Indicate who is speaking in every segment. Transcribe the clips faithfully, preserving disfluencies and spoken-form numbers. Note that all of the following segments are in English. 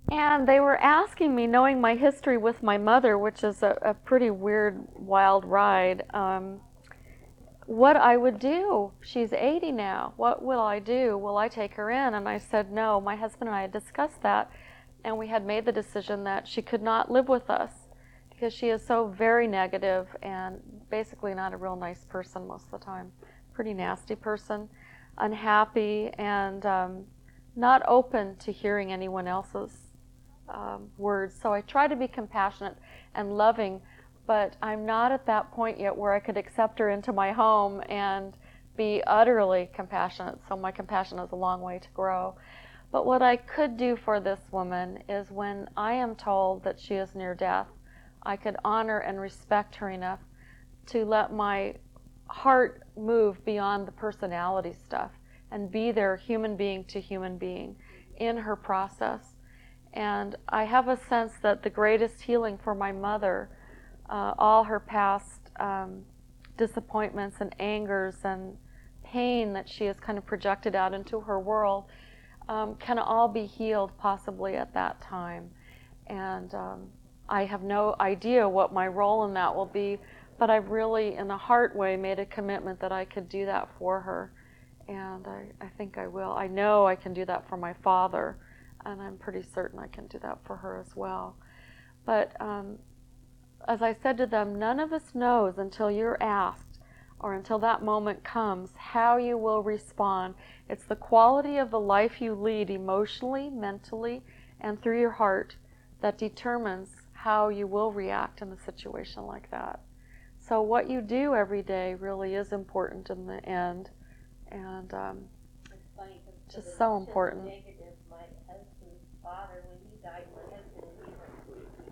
Speaker 1: And they were asking me, knowing my history with my mother, which is a, a pretty weird, wild ride, um, what I would do. She's eighty now. What will I do? Will I take her in? And I said no. My husband and I had discussed that, and we had made the decision that she could not live with us because she is so very negative and basically not a real nice person most of the time. Pretty nasty person, unhappy, and um, not open to hearing anyone else's um, words. So I try to be compassionate and loving, but I'm not at that point yet where I could accept her into my home and be utterly compassionate. So my compassion has a long way to grow. But what I could do for this woman is when I am told that she is near death, I could honor and respect her enough to let my heart move beyond the personality stuff and be there human being to human being in her process. And I have a sense that the greatest healing for my mother, uh, all her past um, disappointments and angers and pain that she has kind of projected out into her world, um, can all be healed possibly at that time. And um, I have no idea what my role in that will be, but I've really, in a heart way, made a commitment that I could do that for her. And I, I think I will. I know I can do that for my father, and I'm pretty certain I can do that for her as well. But um, as I said to them, none of us knows until you're asked or until that moment comes how you will respond. It's the quality of the life you lead emotionally, mentally, and through your heart that determines how you will react in a situation like that. So what you do every day really is important in the end, and um,
Speaker 2: It's funny because
Speaker 1: just so important.
Speaker 2: Negative, my husband's father, when he died, my husband and he went sleeping,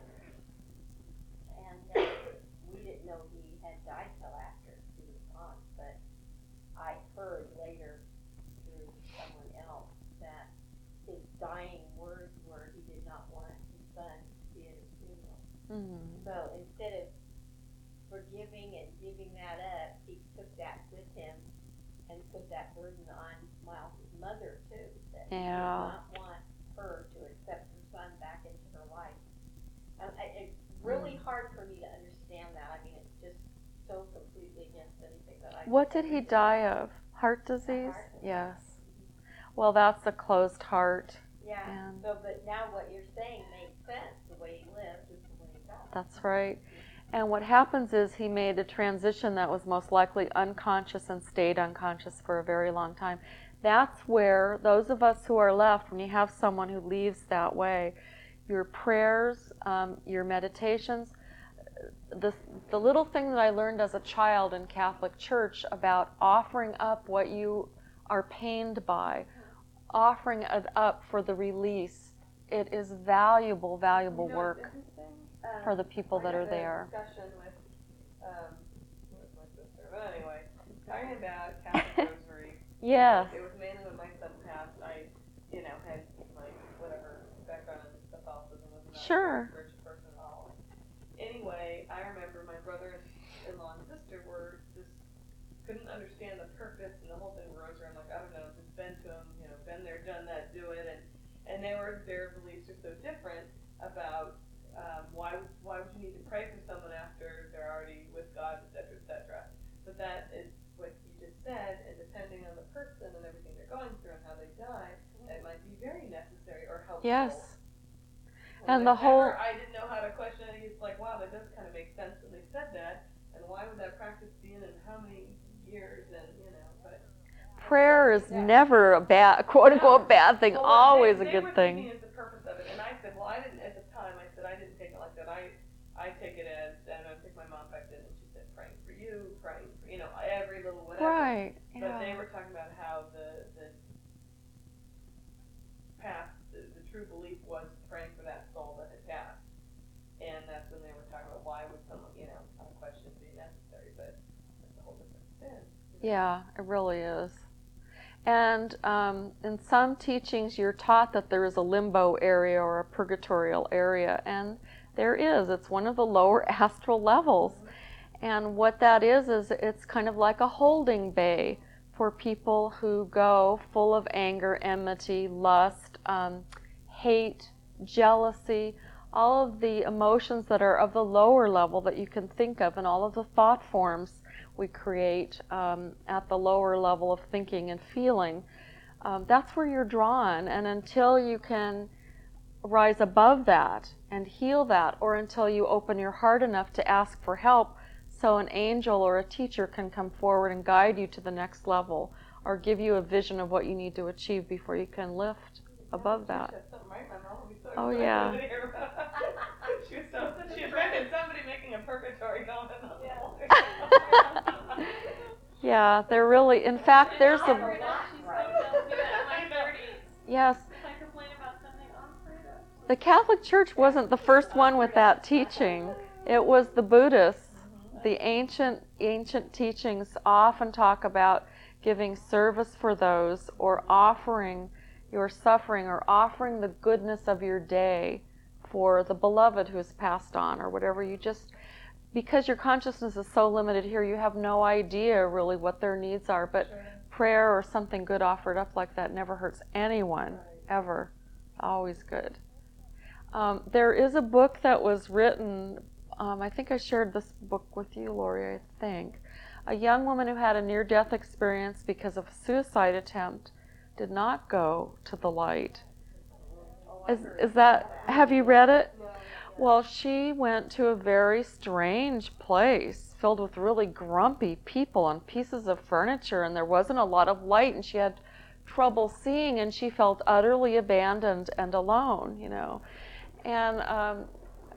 Speaker 2: and uh, we didn't know he had died till after he was gone. But I heard later through someone else that his dying words were he did not want his son to be at his funeral.
Speaker 1: Mm-hmm.
Speaker 2: So instead of forgiving and giving that up, he took that with him and put that burden on Miles' mother too, that
Speaker 1: yeah.
Speaker 2: he did not want her to accept her son back into her life. And I, it's really mm. hard for me to understand that. I mean, it's just so completely against anything that I.
Speaker 1: What did he die of? Heart disease?
Speaker 2: Heart.
Speaker 1: Yes. Well, that's a closed heart.
Speaker 2: Yeah. And so, but now what you're saying makes sense. The way he lived is the way he died.
Speaker 1: That's right. And what happens is he made a transition that was most likely unconscious and stayed unconscious for a very long time. That's where those of us who are left, when you have someone who leaves that way, your prayers, um, your meditations, the, the little thing that I learned as a child in Catholic Church about offering up what you are pained by, offering it up for the release, it is valuable, valuable
Speaker 3: you know,
Speaker 1: work.
Speaker 3: Um,
Speaker 1: for the people that are there.
Speaker 3: I had a discussion with, um, with my sister, but anyway, talking about Catholic Rosary.
Speaker 1: Yes.
Speaker 3: It was mainly when my son passed. I, you know, had my whatever background in Catholicism, was not
Speaker 1: sure.
Speaker 3: a spiritual person at all. Anyway, I remember my brother-in-law and sister were just couldn't understand the purpose and the whole thing of Rosary. I'm like, I don't know, just been to them, you know, been there, done that, do it, and and they were their beliefs are so different about. Um, why why would you need to pray for someone after they're already with God, et cetera, et cetera? But that is what you just said, and depending on the person and everything they're going through and how they die, that might be very necessary or helpful.
Speaker 1: Yes.
Speaker 3: And,
Speaker 1: and the whole...
Speaker 3: I didn't know how to question it. It's like, wow, that does kind of make sense when they said that, and why would that practice be in and how many years, and, you know, but...
Speaker 1: Prayer is never a bad, quote-unquote bad thing,
Speaker 3: well,
Speaker 1: always
Speaker 3: they,
Speaker 1: a good thing.
Speaker 3: They were thinking it's the purpose of it, and I said, well, I didn't, at the time, I said, I didn't take it like that. I I take it as, and I think my mom back then, and she said, praying for you, praying for, you know, every little whatever.
Speaker 1: Right,
Speaker 3: yeah. But they were talking about how the, the past, the, the true belief was praying for that soul that had passed. And that's when they were talking about why would someone, you know, have a question be necessary, but that's a whole different spin.
Speaker 1: Yeah, it really is. And um, in some teachings, you're taught that there is a limbo area or a purgatorial area, and there is. It's one of the lower astral levels. And what that is, is it's kind of like a holding bay for people who go full of anger, enmity, lust, um, hate, jealousy, all of the emotions that are of the lower level that you can think of, and all of the thought forms we create um, at the lower level of thinking and feeling. Um, that's where you're drawn, and until you can rise above that and heal that, or until you open your heart enough to ask for help so an angel or a teacher can come forward and guide you to the next level, or give you a vision of what you need to achieve before you can lift above that. Oh yeah.
Speaker 3: She was so, she invented somebody making a purgatory going on.
Speaker 1: Yeah. Yeah, they're really, in fact, there's a, yes, the Catholic Church wasn't the first one with that teaching. It was the Buddhists. The ancient, ancient teachings often talk about giving service for those, or offering your suffering, or offering the goodness of your day for the beloved who has passed on, or whatever. You just, because your consciousness is so limited here, you have no idea really what their needs are. But sure, prayer or something good offered up like that never hurts anyone, right, ever. Always good. Um, there is a book that was written, um, I think I shared this book with you, Lori, I think. A young woman who had a near-death experience because of a suicide attempt did not go to the light. Is, is that, have you read it? Well, she went to a very strange place filled with really grumpy people and pieces of furniture, and there wasn't a lot of light, and she had trouble seeing, and she felt utterly abandoned and alone, you know. And um,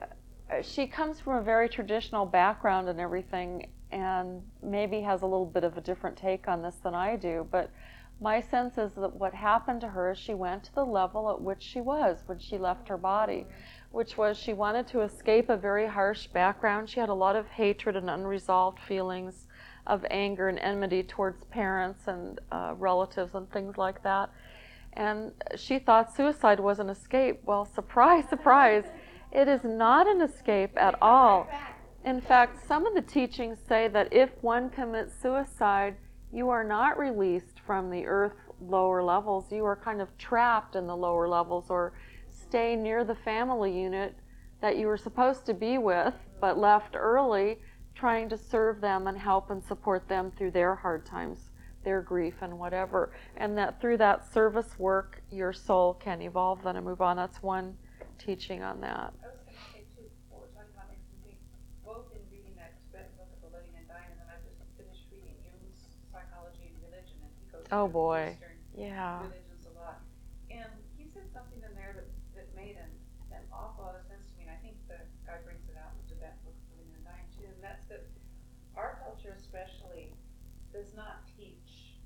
Speaker 1: she comes from a very traditional background and everything, and maybe has a little bit of a different take on this than I do, but my sense is that what happened to her is she went to the level at which she was when she left her body, which was she wanted to escape a very harsh background. She had a lot of hatred and unresolved feelings of anger and enmity towards parents and uh, relatives and things like that. And she thought suicide was an escape. Well, surprise, surprise, it is not an escape at all. In fact, some of the teachings say that if one commits suicide, you are not released from the earth lower levels. You are kind of trapped in the lower levels, or stay near the family unit that you were supposed to be with, but left early, trying to serve them and help and support them through their hard times, their grief and whatever. And that through that service work, your soul can evolve then and move on. That's one teaching on that.
Speaker 4: I was going to say, too, what we're talking about makes me think, both in reading that book of The Living and Dying, and then I just finished reading Jung's Psychology and Religion, and he goes
Speaker 1: oh
Speaker 4: through
Speaker 1: boy.
Speaker 4: Eastern
Speaker 1: yeah.
Speaker 4: religions a lot. And he said something in there that, that made an, an awful lot of sense to me, and I think the guy brings it out in the Tibetan book of The Living and Dying, too, and that's that our culture especially does not teach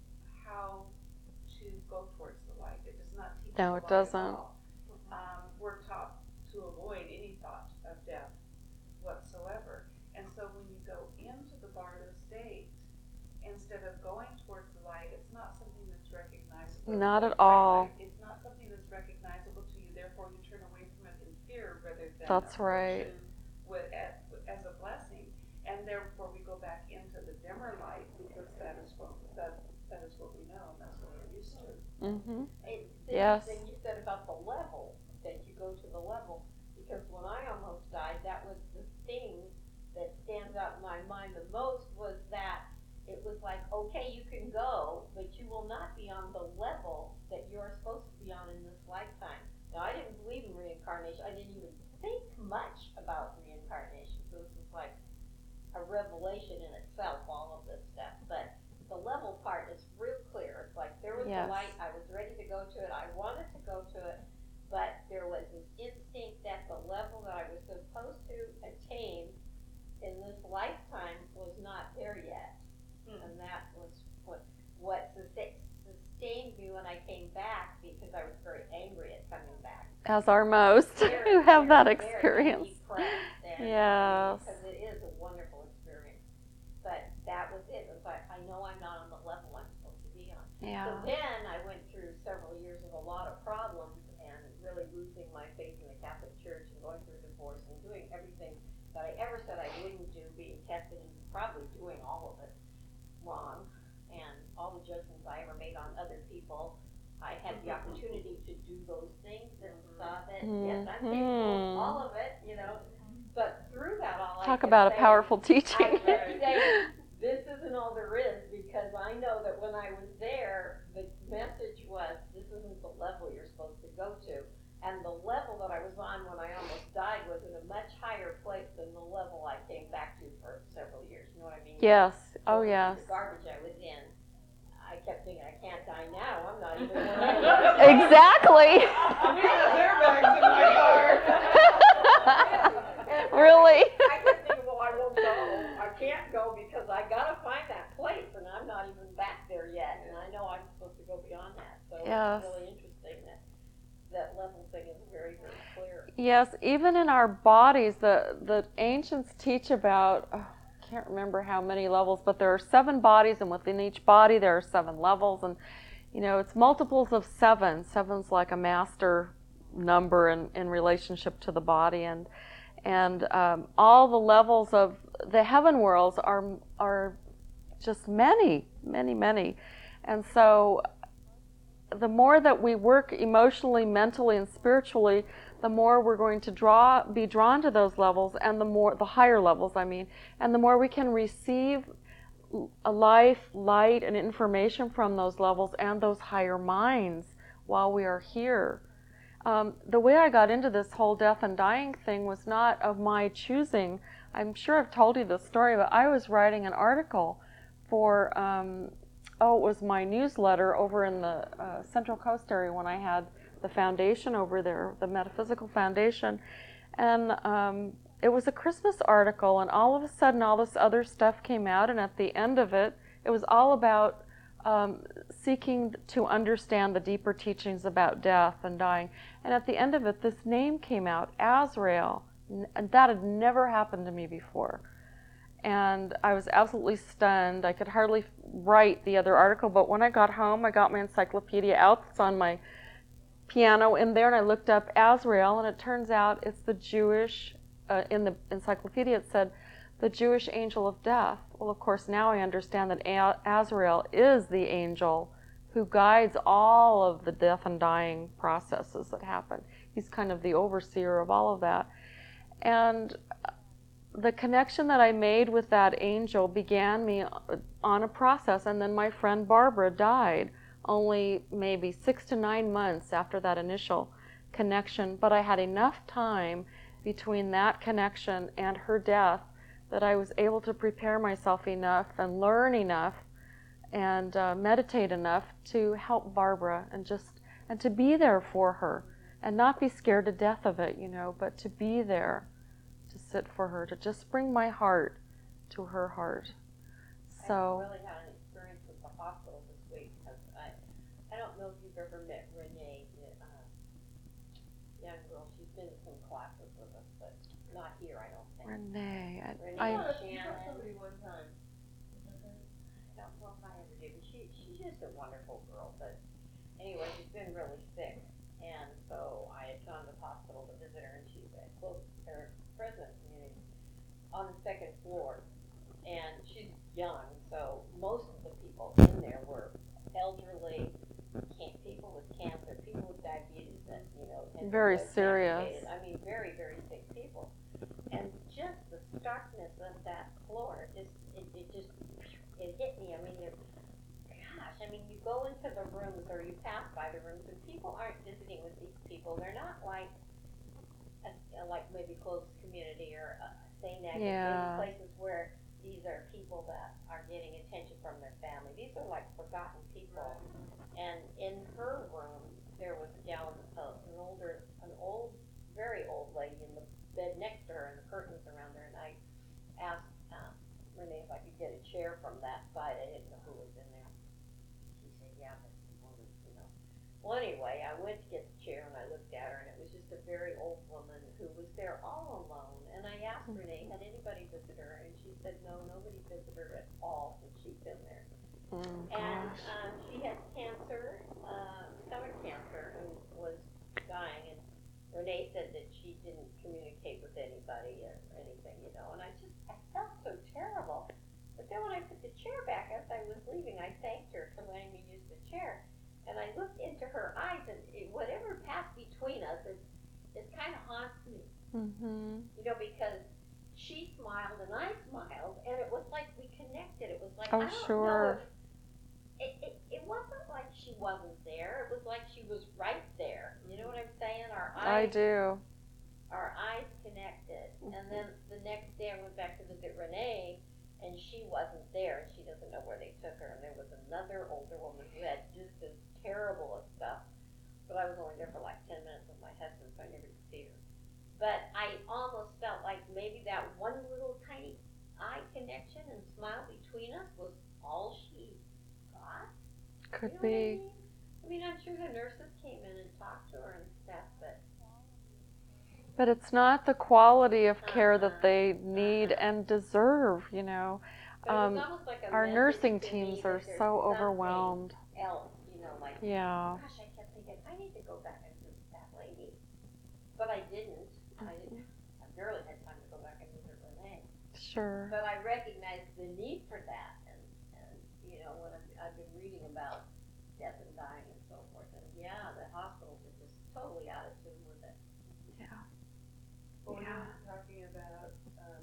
Speaker 4: how to go towards the light. It does not teach
Speaker 1: no,
Speaker 4: the
Speaker 1: it
Speaker 4: light
Speaker 1: doesn't.
Speaker 4: at all. Um, we're taught to avoid any thought of death whatsoever. And so when you go into the Bardo state, instead of going towards the light, it's not something that's recognizable.
Speaker 1: Not at all.
Speaker 4: It's not something that's recognizable to you, therefore you turn away from it in fear rather than
Speaker 1: that's right.
Speaker 4: With, as, as a blessing. And therefore we go back into the dimmer light, because that is what that, that is what we know, and that's what we're used to.
Speaker 1: Mm-hmm.
Speaker 2: And
Speaker 1: yes.
Speaker 2: Then you said about the level, that you go to the level, because when I almost died, that was the thing that stands out in my mind the most, was that it was like, okay, you can go, but you will not be on the level that you're supposed to be on in this lifetime. Now, I didn't believe in reincarnation. I didn't even think much about reincarnation. So this was like a revelation in itself, all of this stuff. But the level part is real clear. It's like there was
Speaker 1: yes.
Speaker 2: the light, I was ready to go to it, I wanted to go to it, but there was this instinct that the level that I was supposed to attain in this lifetime was not there yet. Hmm. And that was what what sustained me when I came back, because I was very angry at coming back.
Speaker 1: As are most
Speaker 2: very,
Speaker 1: who have
Speaker 2: very,
Speaker 1: that experience.
Speaker 2: Yes. Because it is a wonderful experience. But that was it. It was like, I know I'm not on the level I'm supposed to be on.
Speaker 1: Yeah.
Speaker 2: So then I went through several years of a lot of problems and really losing my faith in the Catholic Church and going through a divorce and doing everything that I ever said I wouldn't do, being tested and probably doing all of it wrong. And all the judgments I ever made on other people, I had the opportunity to do those things and mm-hmm. saw that and yes, I'm capable of all of it, you know. But through that all,
Speaker 1: Talk
Speaker 2: I
Speaker 1: about a
Speaker 2: kept
Speaker 1: powerful
Speaker 2: saying,
Speaker 1: teaching.
Speaker 2: I kept saying, this isn't all there is, because I know that when I was there, the message was, this isn't the level you're supposed to go to. And the level that I was on when I almost died was in a much higher place than the level I came back to for several years. You know what I mean?
Speaker 1: Yes. Oh,
Speaker 2: Going
Speaker 1: yes.
Speaker 2: through the garbage I was in. I kept thinking, I can't die now. I'm not even where I was.
Speaker 1: Exactly.
Speaker 3: We got their bags in my car.
Speaker 1: Really?
Speaker 2: I kept thinking, well, I won't go. I can't go because I gotta find that place, and I'm not even back there yet. And I know I'm supposed to go beyond that. So
Speaker 1: Yes.
Speaker 2: it's really interesting that that level thing is very, very clear.
Speaker 1: Yes, even in our bodies, the, the ancients teach about, oh, I can't remember how many levels, but there are seven bodies, and within each body there are seven levels, and you know, it's multiples of seven. Seven's like a master number in, in relationship to the body, and and um, all the levels of the heaven worlds are are just many, many, many, and so the more that we work emotionally, mentally, and spiritually, the more we're going to draw, be drawn to those levels, and the more, the higher levels, I mean, and the more we can receive a life, light, and information from those levels and those higher minds while we are here. Um, the way I got into this whole death and dying thing was not of my choosing. I'm sure I've told you this story, but I was writing an article for, um, oh, it was my newsletter over in the uh, Central Coast area when I had the foundation over there, the Metaphysical Foundation. And um, it was a Christmas article, and all of a sudden all this other stuff came out, and at the end of it, it was all about um, seeking to understand the deeper teachings about death and dying. And at the end of it, this name came out, Azrael, and that had never happened to me before. And I was absolutely stunned. I could hardly write the other article, but when I got home, I got my encyclopedia out. It's on my piano in there, and I looked up Azrael, and it turns out it's the Jewish, uh, in the encyclopedia it said, the Jewish angel of death. Well, of course, now I understand that A- Azrael is the angel who guides all of the death and dying processes that happen. He's kind of the overseer of all of that. And the connection that I made with that angel began me on a process, and then my friend Barbara died only maybe six to nine months after that initial connection, but I had enough time between that connection and her death that I was able to prepare myself enough and learn enough and uh, meditate enough to help Barbara and just and to be there for her and not be scared to death of it, you know, but to be there, to sit for her, to just bring my heart to her heart. So
Speaker 2: I really had an experience with the hospital this week, because I, I don't know if you've ever met Renee, the uh, young girl. She's been in some classes with us, but not here, I don't think.
Speaker 1: Renee, I,
Speaker 2: Renee
Speaker 1: I
Speaker 2: Shannon.
Speaker 3: Somebody one time.
Speaker 2: I don't know if I ever did, but she, she's just a wonderful girl. But anyway, she's been really sick, and so I had gone to the hospital to visit her, and she's at close, her president community on the second floor, and she's young, so most of the people in there were elderly, can, people with cancer, people with diabetes, that you know, and
Speaker 1: Very
Speaker 2: was
Speaker 1: serious.
Speaker 2: amputated. I mean, very, very sick people, and just the starkness of that floor, just it, it just it hit me. I mean, you're, gosh, I mean, you go into the rooms or you pass by the rooms, and people aren't visiting with these people. They're not like a, like maybe close community or uh, Saint Agnes,
Speaker 1: Yeah.
Speaker 2: places where these are people that are getting attention from their family. These are like forgotten people. And in her room, there was a gal, uh, an older, an old, very old lady in the bed next to her, and the curtains around her. And I asked uh, Renee if I could get a chair from that side. I didn't know who was in there. She said, "Yeah, but people, you know." Well, anyway, I went to get the chair, and I looked at her, and it was just a very old woman who was there all alone. And I asked Renee, had anybody visit her? And she said, no, nobody visited her at all since she'd been there.
Speaker 1: oh
Speaker 2: And
Speaker 1: gosh.
Speaker 2: um, she had cancer, uh, stomach cancer, and was dying. And Renee said that she didn't communicate with anybody or anything, you know. And I just, I felt so terrible. But then when I put the chair back as I was leaving, I thanked her for letting me use the chair. And I looked into her eyes, and it, whatever passed between us, it's,
Speaker 1: Mhm.
Speaker 2: You know, because she smiled and I smiled, and it was like we connected. It was like,
Speaker 1: Oh,
Speaker 2: I don't
Speaker 1: sure.
Speaker 2: know if, it, it, it wasn't like she wasn't there. It was like she was right there. You know what I'm saying? Our
Speaker 1: I
Speaker 2: eyes,
Speaker 1: do.
Speaker 2: our eyes connected. And then the next day I went back to visit Renee, and she wasn't there, and she doesn't know where they took her. And there was another older woman who had just as terrible of stuff. But I was only there for like ten minutes with my husband, so I never could see her. But I almost felt like maybe that one little tiny eye connection and smile between us was all she got.
Speaker 1: Could
Speaker 2: You know what I
Speaker 1: be.
Speaker 2: mean? I mean, I'm sure the nurses came in and talked to her and stuff, but
Speaker 1: But it's not the quality of care
Speaker 2: Uh-uh.
Speaker 1: that they need and deserve, you know.
Speaker 2: but it
Speaker 1: Um,
Speaker 2: was almost like a
Speaker 1: Our
Speaker 2: message
Speaker 1: nursing
Speaker 2: to me
Speaker 1: teams
Speaker 2: that
Speaker 1: are
Speaker 2: there's
Speaker 1: so
Speaker 2: something
Speaker 1: overwhelmed.
Speaker 2: else, you know, like,
Speaker 1: Yeah.
Speaker 2: gosh, I kept thinking I need to go back and visit that lady, but I didn't. I didn't. I barely had time to go back and visit Renee.
Speaker 1: Sure.
Speaker 2: But I recognize the need for that, and, and you know, when I've, I've been reading about death and dying and so forth, and yeah, the hospitals are just totally out of tune with it.
Speaker 1: Yeah.
Speaker 3: Well, when
Speaker 1: Yeah.
Speaker 3: you were talking about um,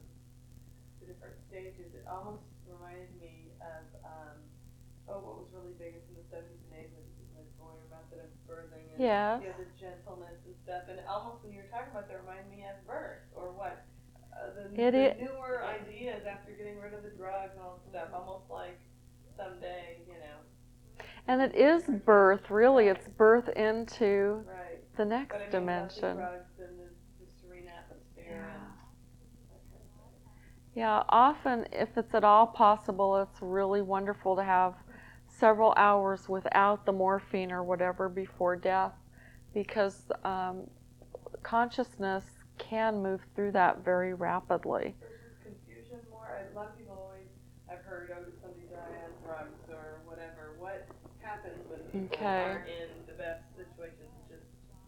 Speaker 3: the different stages, it almost reminded me of, um, oh, what was really big in the seventies and eighties, like going method of birthing and
Speaker 1: Yes.
Speaker 3: you know, the gentleness and stuff. And almost when you were talking about that, reminded me of birth or what? Uh, the,
Speaker 1: It
Speaker 3: the
Speaker 1: i-
Speaker 3: newer ideas after getting rid of the drugs and all that stuff, almost like someday, you know.
Speaker 1: And it is birth, really. It's birth into
Speaker 3: Right.
Speaker 1: the next
Speaker 3: But I mean,
Speaker 1: dimension.
Speaker 3: without the drugs and the, the serene atmosphere
Speaker 1: Yeah.
Speaker 3: and that kind of thing.
Speaker 1: Yeah, often, if it's at all possible, it's really wonderful to have several hours without the morphine or whatever before death, because um, consciousness can move through that very rapidly.
Speaker 3: Versus confusion more. A lot of people always, I've heard, oh, did somebody die on drugs or whatever. What happens when people
Speaker 1: Okay.
Speaker 3: aren't in the best situations? Just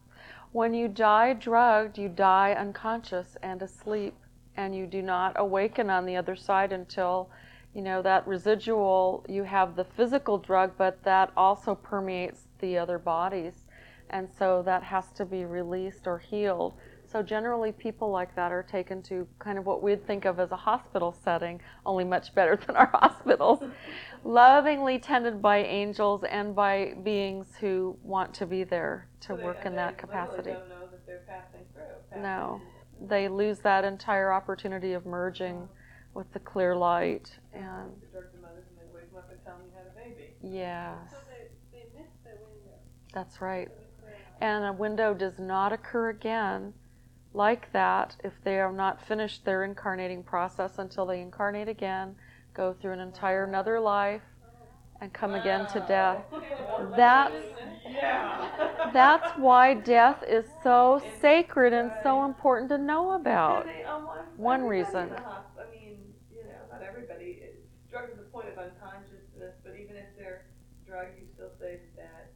Speaker 1: When you die drugged, you die unconscious and asleep, and you do not awaken on the other side until, you know, that residual, you have the physical drug, but that also permeates the other bodies. And so that has to be released or healed. So generally people like that are taken to kind of what we'd think of as a hospital setting, only much better than our hospitals, lovingly tended by angels and by beings who want to be there to
Speaker 3: so they,
Speaker 1: work in
Speaker 3: they
Speaker 1: that capacity.
Speaker 3: They don't know that they're passing through. Passing
Speaker 1: No,
Speaker 3: through.
Speaker 1: they lose that entire opportunity of merging with the clear light. And
Speaker 3: The drugs and mothers, and they wake them up and tell them you had a baby.
Speaker 1: yes,
Speaker 3: So they, they miss their window.
Speaker 1: that's right.
Speaker 3: So they clear out.
Speaker 1: And a window does not occur again like that if they are not finished their incarnating process until they incarnate again, go through an entire another life, and come again to death.
Speaker 3: Wow.
Speaker 1: That's
Speaker 3: Yeah.
Speaker 1: that's why death is so sacred and so important to know about.
Speaker 3: They, um,
Speaker 1: One
Speaker 3: everybody
Speaker 1: reason.
Speaker 3: in the hosp- I mean, you know, not everybody. It, drugs is the point of unconsciousness, but even if they're drugged, you still say that.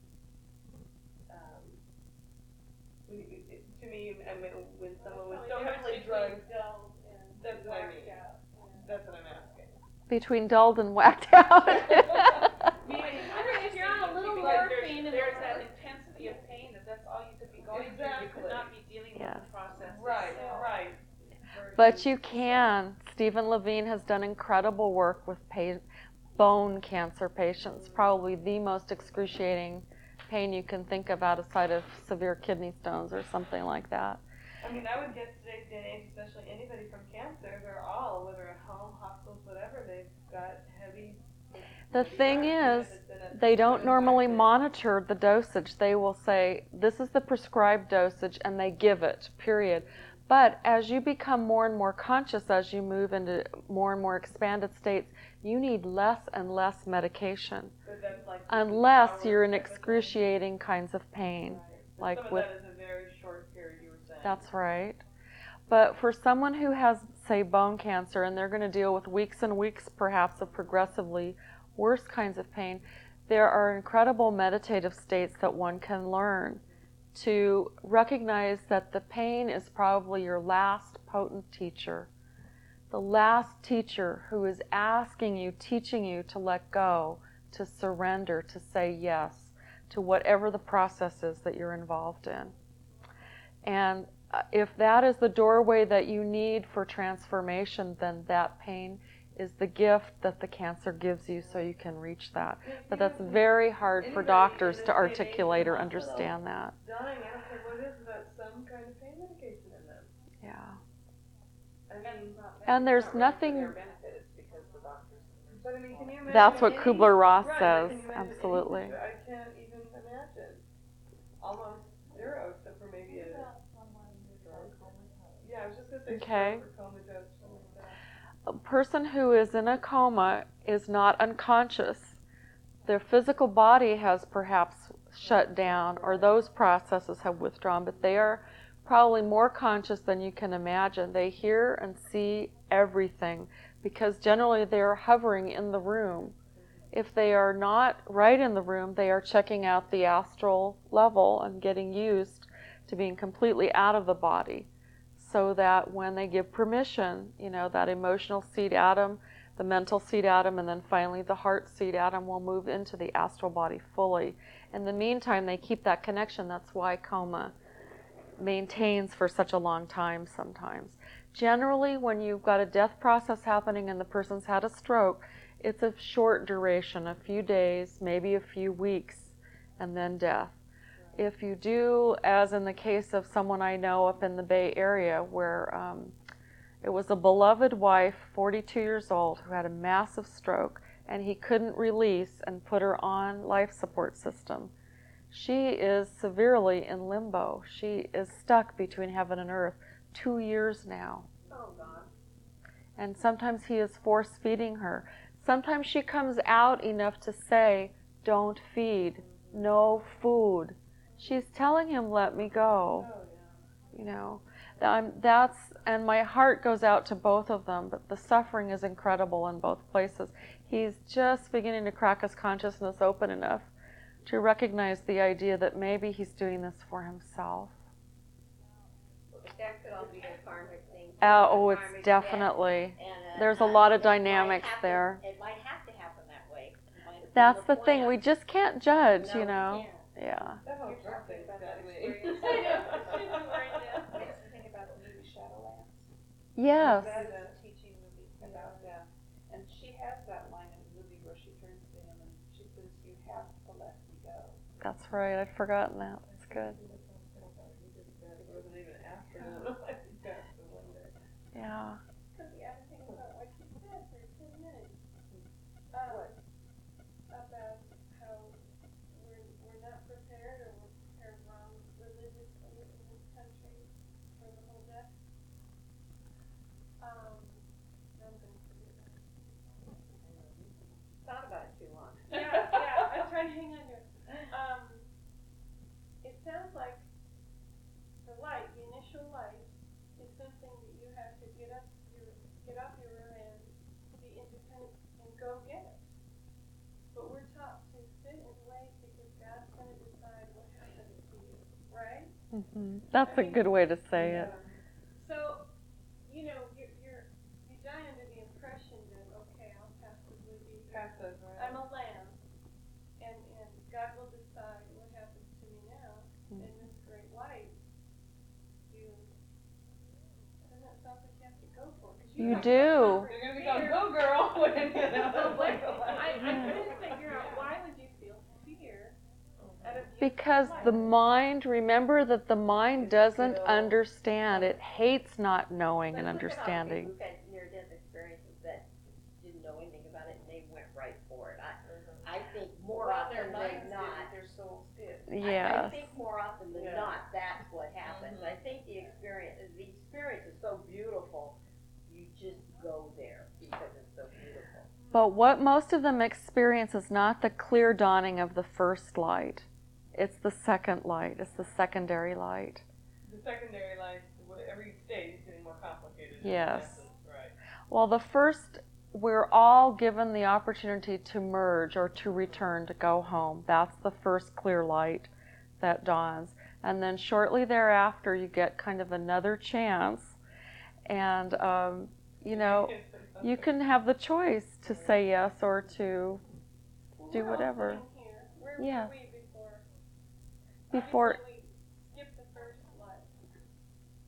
Speaker 3: Um, when you, it, to me, I mean, when someone was so heavily drugged, that's what I mean. That's what I'm asking.
Speaker 1: Between dulled and whacked out.
Speaker 3: Meaning,
Speaker 4: If you're on a little
Speaker 3: like
Speaker 4: morphine
Speaker 3: there's,
Speaker 4: and
Speaker 3: there's
Speaker 4: there's that
Speaker 3: that.
Speaker 4: intensity of pain that that's all you could be going through, you could
Speaker 3: Exactly.
Speaker 4: not be dealing with
Speaker 1: Yes.
Speaker 4: the process.
Speaker 3: Right,
Speaker 4: itself.
Speaker 3: right.
Speaker 1: But you can. Stephen Levine has done incredible work with pa- bone cancer patients, probably the most excruciating pain you can think of outside of severe kidney stones or something like that.
Speaker 3: I mean, I would guess today's day and age, especially anybody from cancer, they're all, whether at home, hospitals, whatever, they've got heavy.
Speaker 1: The thing is, they don't normally monitor the dosage. They will say, this is the prescribed dosage, and they give it, period. But as you become more and more conscious, as you move into more and more expanded states, you need less and less medication,
Speaker 3: But that's like
Speaker 1: unless
Speaker 3: fifteen
Speaker 1: you're in
Speaker 3: hours type of thing.
Speaker 1: excruciating kinds of pain.
Speaker 3: Right. But
Speaker 1: like
Speaker 3: some of
Speaker 1: with-
Speaker 3: that is a very short period, you were saying.
Speaker 1: That's right. But for someone who has, say, bone cancer, and they're going to deal with weeks and weeks, perhaps, of progressively worse kinds of pain, there are incredible meditative states that one can learn to recognize that the pain is probably your last potent teacher, the last teacher who is asking you, teaching you to let go, to surrender, to say yes to whatever the process is that you're involved in. And uh, if that is the doorway that you need for transformation, then that pain is the gift that the cancer gives you so you can reach that. But that's very hard for doctors to articulate or understand that.
Speaker 3: Dying after what is that? Some kind of pain medication in them.
Speaker 1: Yeah.
Speaker 3: I mean,
Speaker 1: And there's
Speaker 4: Not really for
Speaker 1: nothing.
Speaker 4: their benefit, it's because the doctors.
Speaker 3: but I mean, can you imagine?
Speaker 1: That's what
Speaker 3: any-
Speaker 1: Kubler-Ross
Speaker 3: right,
Speaker 1: says.
Speaker 3: can you imagine
Speaker 1: Absolutely.
Speaker 3: any- I can't even imagine. Almost zero, except for maybe a. Yeah, I was just gonna say.
Speaker 1: Okay.
Speaker 3: stroke or comatose, something like that.
Speaker 1: A person who is in a coma is not unconscious. Their physical body has perhaps shut down, or those processes have withdrawn, but they are probably more conscious than you can imagine. They hear and see everything because generally they are hovering in the room. If they are not right in the room, they are checking out the astral level and getting used to being completely out of the body, so that when they give permission, you know, that emotional seed atom, the mental seed atom, and then finally the heart seed atom will move into the astral body fully. In the meantime, they keep that connection. That's why coma maintains for such a long time sometimes. Generally, when you've got a death process happening and the person's had a stroke, it's a short duration, a few days, maybe a few weeks, and then death. If you do, as in the case of someone I know up in the Bay Area, where um, it was a beloved wife, forty-two years old, who had a massive stroke, and he couldn't release and put her on life support system. She is severely in limbo. She is stuck between heaven and earth, two years now.
Speaker 2: Oh, God.
Speaker 1: And sometimes he is force feeding her. Sometimes she comes out enough to say, don't feed, no food. She's telling him, let me go.
Speaker 3: Oh, yeah.
Speaker 1: You know, um, that's, and my heart goes out to both of them, but the suffering is incredible in both places. He's just beginning to crack his consciousness open enough to recognize the idea that maybe he's doing this for himself.
Speaker 2: But that could all be a karmic thing.
Speaker 1: Uh,
Speaker 2: too,
Speaker 1: oh,
Speaker 2: a
Speaker 1: it's
Speaker 2: karmic
Speaker 1: definitely,
Speaker 2: debt, and, uh,
Speaker 1: there's a
Speaker 2: uh,
Speaker 1: lot of
Speaker 2: it might
Speaker 1: dynamics
Speaker 2: happen-
Speaker 1: there.
Speaker 2: It might have to happen that way. It might have been
Speaker 1: That's the thing,
Speaker 2: plan.
Speaker 1: we just can't judge,
Speaker 2: No,
Speaker 1: you know.
Speaker 2: can't.
Speaker 1: Yeah.
Speaker 3: That whole
Speaker 4: You're
Speaker 3: drug
Speaker 4: talking
Speaker 3: thing's
Speaker 4: about
Speaker 3: got
Speaker 4: that
Speaker 3: me.
Speaker 4: experience.
Speaker 3: I know.
Speaker 4: Makes me think about the movie Shadowlands.
Speaker 1: Yes.
Speaker 4: That is a teaching movie about that. And she has that line in the movie where she turns to him and she says, you have to let me go.
Speaker 1: That's right, I'd forgotten that. That's good.
Speaker 3: It wasn't even after that. I think that's the one day.
Speaker 1: Yeah.
Speaker 5: Cynthia, I was thinking about what you said for ten minutes. Um, about how we're, we're not prepared or we're prepared wrong religiously in this country for the whole death. Um, I'm gonna forget that.
Speaker 2: Thought about it too long.
Speaker 5: Yeah, yeah, I'm trying to hang on to it. Um, it sounds like the light, the initial light, is something that you have to get up your, get off your rear end, be independent, and go get it. But we're taught to sit and wait because God's going to decide what happens to you, right?
Speaker 1: hmm That's a good way to say it.
Speaker 5: So, you know, you're, you're, you die under the impression that, okay, I'll passively be here.
Speaker 3: Passive, right?
Speaker 5: I'm a lamb, and, and God will decide what happens to me now.
Speaker 1: Mm.
Speaker 5: And this great light, you, I don't know, it sounds like you have to go for it. 'cause
Speaker 1: You
Speaker 5: have to
Speaker 1: do.
Speaker 5: conquer
Speaker 3: They're gonna be
Speaker 5: fear.
Speaker 3: going, go girl, when, you know.
Speaker 5: But wait,
Speaker 3: like,
Speaker 5: I, I couldn't figure out, why would you feel fear out of your
Speaker 1: Because
Speaker 5: life?
Speaker 1: the mind, remember that the mind doesn't
Speaker 3: Still-
Speaker 1: understand. It hates not knowing
Speaker 2: But
Speaker 1: and
Speaker 2: look at all the
Speaker 1: understanding.
Speaker 2: people who've had near-death experiences that didn't know anything about it and they went right for it. I, I think more
Speaker 4: Well, their
Speaker 2: often
Speaker 4: minds
Speaker 2: than
Speaker 4: did,
Speaker 2: not.
Speaker 4: but their souls did.
Speaker 2: I- I
Speaker 1: Yes.
Speaker 2: think more often than
Speaker 3: Yeah.
Speaker 2: not, that's what happens.
Speaker 3: Mhm.
Speaker 2: I think the experience, the experience is so beautiful, you just go there because it's so beautiful.
Speaker 1: But what most of them experience is not the clear dawning of the first light. It's the second light. It's the secondary light.
Speaker 3: The secondary life, what- every stage is getting more complicated. in
Speaker 1: Yes.
Speaker 3: essence, Right.
Speaker 1: Well, the first, we're all given the opportunity to merge or to return, to go home. That's the first clear light that dawns. And then shortly thereafter, you get kind of another chance. And, um, you know, you can have the choice to say yes or to
Speaker 5: Well,
Speaker 1: do
Speaker 5: we're all
Speaker 1: whatever.
Speaker 5: sitting here. Where
Speaker 1: Yeah.
Speaker 5: were we before?
Speaker 1: Before,
Speaker 5: Obviously, we skipped the first light.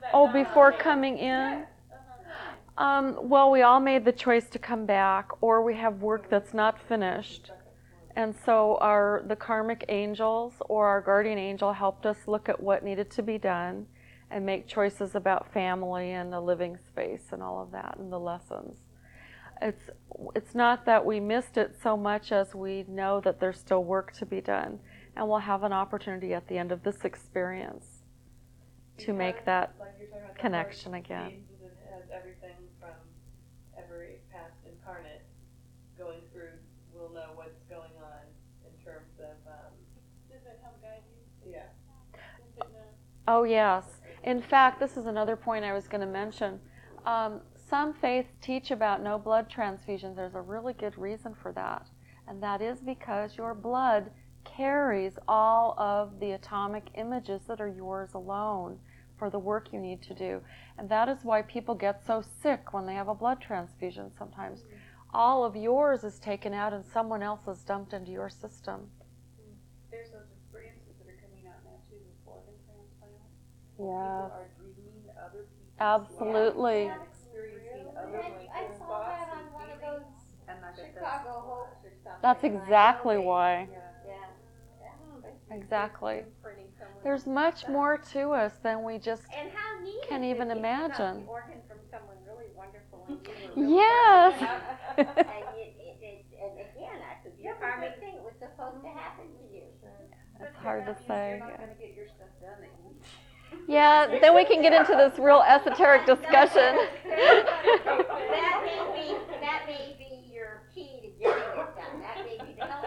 Speaker 1: Oh, before coming in? Um, well, we all made the choice to come back, or we have work that's not finished. And so our the karmic angels or our guardian angel helped us look at what needed to be done and make choices about family and the living space and all of that and the lessons. It's it's not that we missed it so much as we know that there's still work to be done, and we'll have an opportunity at the end of this experience to make that
Speaker 3: like you're talking about the
Speaker 1: connection
Speaker 3: heart
Speaker 1: again.
Speaker 3: piece, It has everything from every past incarnate going through. We'll know what's going on in terms of um,
Speaker 5: Does it help guide you?
Speaker 3: yeah.
Speaker 5: Does it know?
Speaker 1: Oh, yes. In fact, this is another point I was going to mention. Um, some faiths teach about no blood transfusions. There's a really good reason for that, and that is because your blood carries all of the atomic images that are yours alone for the work you need to do. And that is why people get so sick when they have a blood transfusion sometimes. All of yours is taken out and someone else is dumped into your system.
Speaker 4: There's those experiences that are coming out now too with organ transplant.
Speaker 1: Yes.
Speaker 4: People are dreaming other people's
Speaker 1: Absolutely.
Speaker 4: lives, experiencing other
Speaker 2: I, I
Speaker 4: people's
Speaker 2: saw
Speaker 4: thoughts
Speaker 2: that on
Speaker 4: and
Speaker 2: one of
Speaker 4: feelings.
Speaker 2: those
Speaker 4: And I bet
Speaker 2: Chicago
Speaker 4: that's,
Speaker 2: Hopes or something.
Speaker 1: That's
Speaker 2: and I know
Speaker 1: exactly
Speaker 2: they-
Speaker 1: why.
Speaker 4: yeah.
Speaker 2: Yeah. yeah.
Speaker 1: Exactly.
Speaker 2: Imprinting someone's
Speaker 1: There's much
Speaker 2: stuff.
Speaker 1: more to us than we just
Speaker 2: And how neat
Speaker 1: can't
Speaker 2: is it
Speaker 1: even
Speaker 2: if you got
Speaker 1: imagine.
Speaker 2: the organ from someone really wonderful and you were really
Speaker 1: Yes.
Speaker 2: and, it, it, it, and again, that could be a karmic thing. It was supposed to happen to you.
Speaker 1: It's hard to
Speaker 4: That means
Speaker 1: say.
Speaker 4: You're not going to get your stuff done that you need.
Speaker 1: Yeah, then we can get into this real esoteric discussion.
Speaker 2: That may be